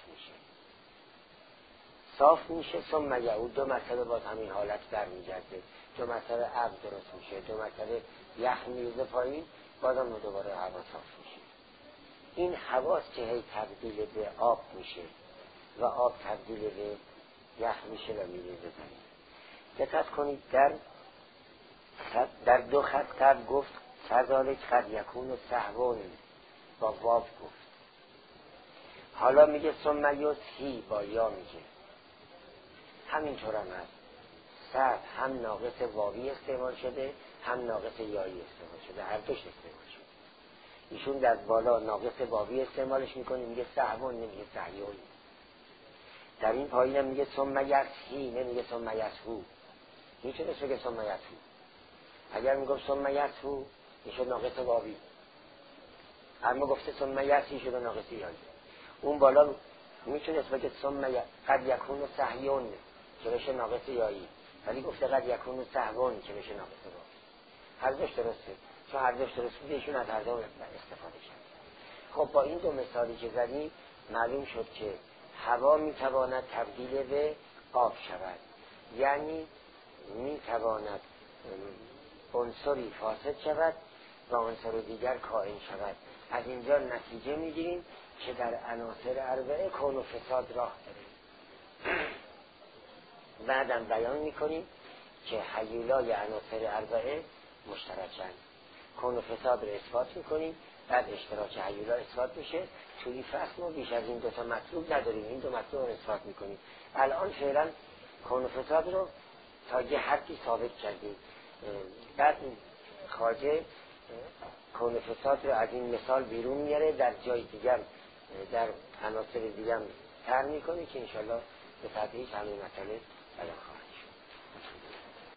A: میشه ثم یعود، دو مرتبه باز همین حالت برمیگرده، دو مرتبه ابر درست میشه، دو مرتبه یخ میریزه پایین، بازم دوباره هوا صاف میشه. این هواست که هی تبدیل به آب میشه و آب تبدیل به یخ میشه و میریزه پایین. دقت کنید در دو خط قبل گفت کذالک قد یکون سهوا با واو گفت، حالا میگه ثم یصحی با یا میگه. همینطور هم هست، صد هم ناقص واوی استعمال شده هم ناقص یایی استعمال شده، هر دوش استعمال شده. ایشون در بالا ناقص واوی استعمالش میکنه، میگه سهون نمیگه سهیون. در این پایین هم میگه ثم یصحی نمیگه ثم یصحو. میتونه بگه ثم یصحو، اگر میگفت ثم یصحو میشد ناقص واوی، اما گفته ثم یصحی شده ناقص یایی. اون بالا میتونه بگه ثم قد یکون سهیون که بشه ناقص یایی، ولی گفته قد یکون سهون که بشه ناقص واوی. هر دوش درسته، چون هر دوش درست بوده ایشون از هر دو استفاده کرد. خب با این دو مثالی که زدیم معلوم شد که هوا میتواند تبدیل به آب شود، یعنی میتواند عنصری فاسد شود و عنصر دیگر کائن شود. از اینجا نتیجه میگیریم که در عناصر اربعه کون و فساد راه داره. بعدم بیان میکنیم که هیولای عناصر اربعه مشترکند. کون و فساد رو اثبات میکنیم، بعد اشتراک هیولا اثبات میشه. توی این فصل ما بیش از این دو تا مطلوب نداریم، این دو مطلوب رو اثبات میکنیم. الان فعلا کون و فساد رو تا یه حدی ثابت کردیم، بعد خواجه کون و فساد رو از این مثال بیرون میاره، در جای دیگر در عناصر دیگر تر میکنه که انشالله به تدریج همین مسئله بیان خواهد.